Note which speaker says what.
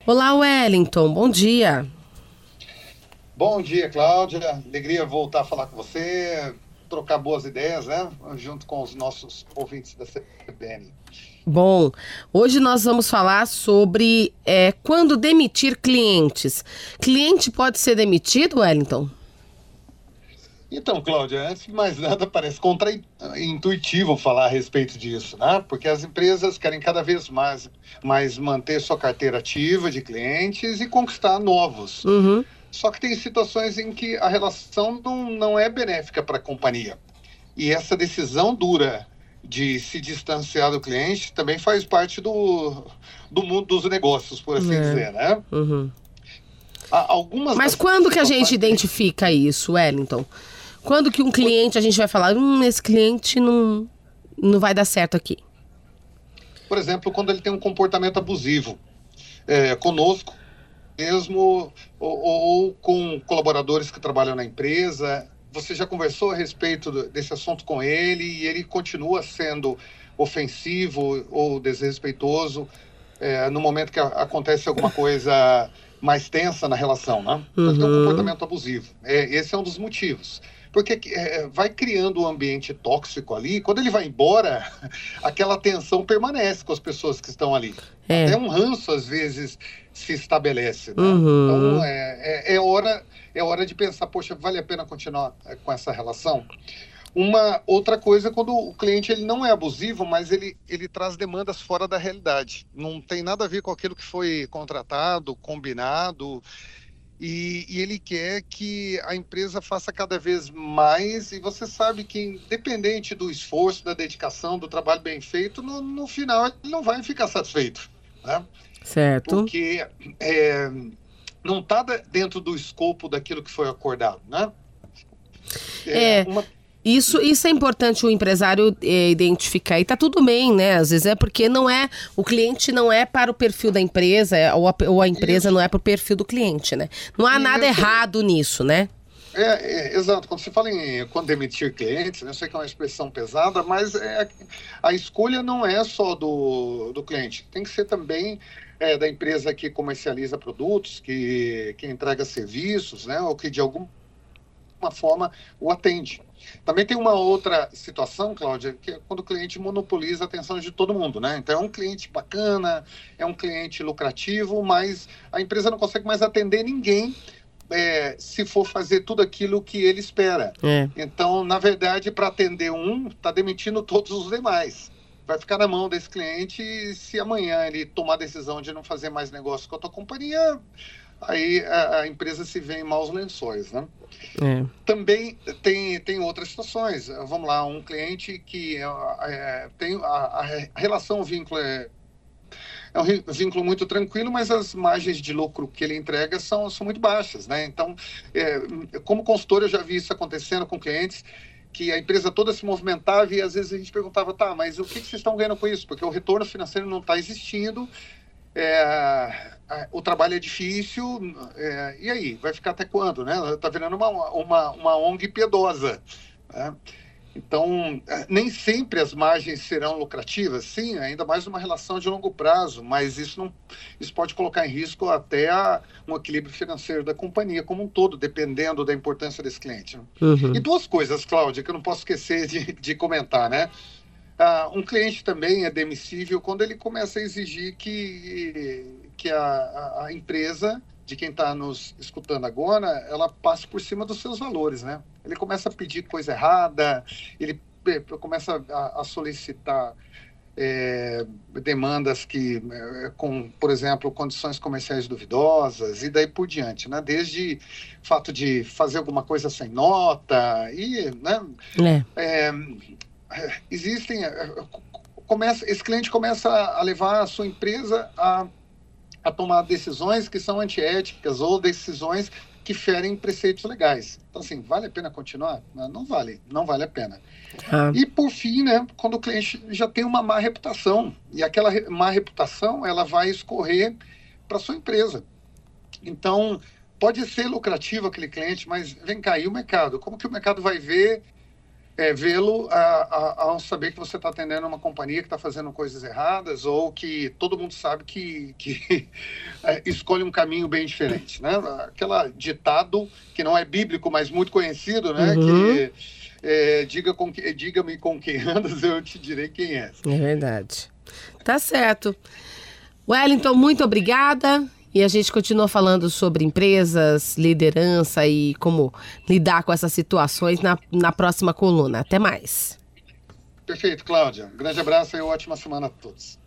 Speaker 1: Olá, Wellington, bom dia.
Speaker 2: Bom dia, Cláudia. Alegria voltar a falar com você, trocar boas ideias, né? Junto com os nossos ouvintes da CBN.
Speaker 1: Bom, hoje nós vamos falar sobre quando demitir clientes. Cliente pode ser demitido, Wellington?
Speaker 2: Então, Cláudia, antes de mais nada, parece contraintuitivo falar a respeito disso, né? Porque as empresas querem cada vez mais manter sua carteira ativa de clientes e conquistar novos.
Speaker 1: Uhum.
Speaker 2: Só que tem situações em que a relação não é benéfica para a companhia. E essa decisão dura de se distanciar do cliente também faz parte do mundo dos negócios, por assim dizer, né?
Speaker 1: Uhum. Mas
Speaker 2: Das
Speaker 1: quando que a gente
Speaker 2: situações
Speaker 1: identifica isso, Wellington? Quando que um cliente a gente vai falar, esse cliente não vai dar certo aqui?
Speaker 2: Por exemplo, quando ele tem um comportamento abusivo conosco mesmo ou com colaboradores que trabalham na empresa. Você já conversou a respeito desse assunto com ele e ele continua sendo ofensivo ou desrespeitoso no momento que acontece alguma coisa mais tensa na relação, né? Então, ele tem um comportamento abusivo. Esse é um dos motivos. Porque vai criando um ambiente tóxico ali. Quando ele vai embora, aquela tensão permanece com as pessoas que estão ali. Até um ranço, às vezes, se estabelece, né? Então, é hora de pensar, poxa, vale a pena continuar com essa relação? Uma outra coisa, quando o cliente ele não é abusivo, mas ele traz demandas fora da realidade. Não tem nada a ver com aquilo que foi contratado, combinado, e ele quer que a empresa faça cada vez mais, e você sabe que, independente do esforço, da dedicação, do trabalho bem feito, no final ele não vai ficar satisfeito, né?
Speaker 1: Certo.
Speaker 2: Porque não está dentro do escopo daquilo que foi acordado, né?
Speaker 1: Isso é importante o empresário identificar. E tá tudo bem, né? Às vezes porque o cliente não é para o perfil da empresa, ou a empresa não é para o perfil do cliente, né? Não há nada errado nisso, né?
Speaker 2: Exato. Quando você fala quando demitir clientes, né, eu sei que é uma expressão pesada, mas a escolha não é só do cliente. Tem que ser também da empresa que comercializa produtos, que entrega serviços, né, ou que de alguma forma o atende. Também tem uma outra situação, Cláudia, que é quando o cliente monopoliza a atenção de todo mundo, né? Então é um cliente bacana, é um cliente lucrativo, mas a empresa não consegue mais atender ninguém se for fazer tudo aquilo que ele espera. Então, na verdade, para atender está demitindo todos os demais. Vai ficar na mão desse cliente e se amanhã ele tomar a decisão de não fazer mais negócio com a tua companhia, aí a empresa se vê em maus lençóis, né? Também tem outras situações. Vamos lá, um cliente que tem a relação, o vínculo é um vínculo muito tranquilo, mas as margens de lucro que ele entrega são muito baixas, né? Então, como consultor, eu já vi isso acontecendo com clientes, que a empresa toda se movimentava e às vezes a gente perguntava, tá, mas o que vocês estão ganhando com isso? Porque o retorno financeiro não está existindo, o trabalho é difícil, e aí? Vai ficar até quando, né? Está virando uma ONG piedosa, né? Então, nem sempre as margens serão lucrativas, sim, ainda mais numa relação de longo prazo, mas isso pode colocar em risco até um equilíbrio financeiro da companhia como um todo, dependendo da importância desse cliente, né? E duas coisas, Cláudia, que eu não posso esquecer de comentar, né? Um cliente também é demissível quando ele começa a exigir que a empresa, de quem está nos escutando agora, ela passe por cima dos seus valores, né? Ele começa a pedir coisa errada, ele começa a solicitar demandas com, por exemplo, condições comerciais duvidosas e daí por diante, né? Desde fato de fazer alguma coisa sem nota e, né? Esse cliente começa a levar a sua empresa a tomar decisões que são antiéticas ou decisões que ferem preceitos legais. Então, assim, vale a pena continuar? Não vale a pena. E, por fim, né, quando o cliente já tem uma má reputação, e aquela má reputação, ela vai escorrer para a sua empresa. Então, pode ser lucrativo aquele cliente, mas vem cá, e o mercado? Como que o mercado vai ver vê-lo ao saber que você está atendendo uma companhia que está fazendo coisas erradas ou que todo mundo sabe que escolhe um caminho bem diferente, né? Aquela ditado que não é bíblico, mas muito conhecido, né?
Speaker 1: Uhum.
Speaker 2: Diga-me com quem andas, eu te direi quem és.
Speaker 1: É verdade. Tá certo. Wellington, muito obrigada. E a gente continua falando sobre empresas, liderança e como lidar com essas situações na próxima coluna. Até mais.
Speaker 2: Perfeito, Cláudia. Um grande abraço e ótima semana a todos.